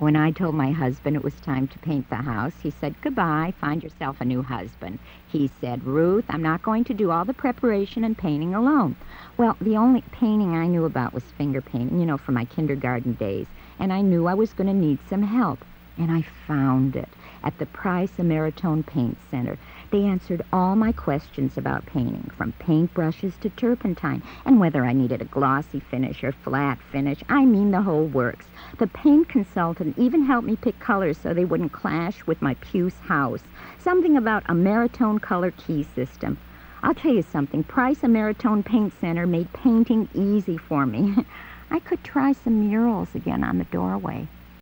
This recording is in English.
When I told my husband it was time to paint the house, he said, "Goodbye, find yourself a new husband." He said, "Ruth, I'm not going to do all the preparation and painting alone." Well, the only painting I knew about was finger painting, from my kindergarten days, and I knew I was going to need some help. And I found it at the Price Ameritone Paint Center. They answered all my questions about painting, from paintbrushes to turpentine, and whether I needed a glossy finish or flat finish. I mean the whole works. The paint consultant even helped me pick colors so they wouldn't clash with my puce house. Something about a Ameritone color key system. I'll tell you something, Price Ameritone Paint Center made painting easy for me. I could try some murals again on the doorway.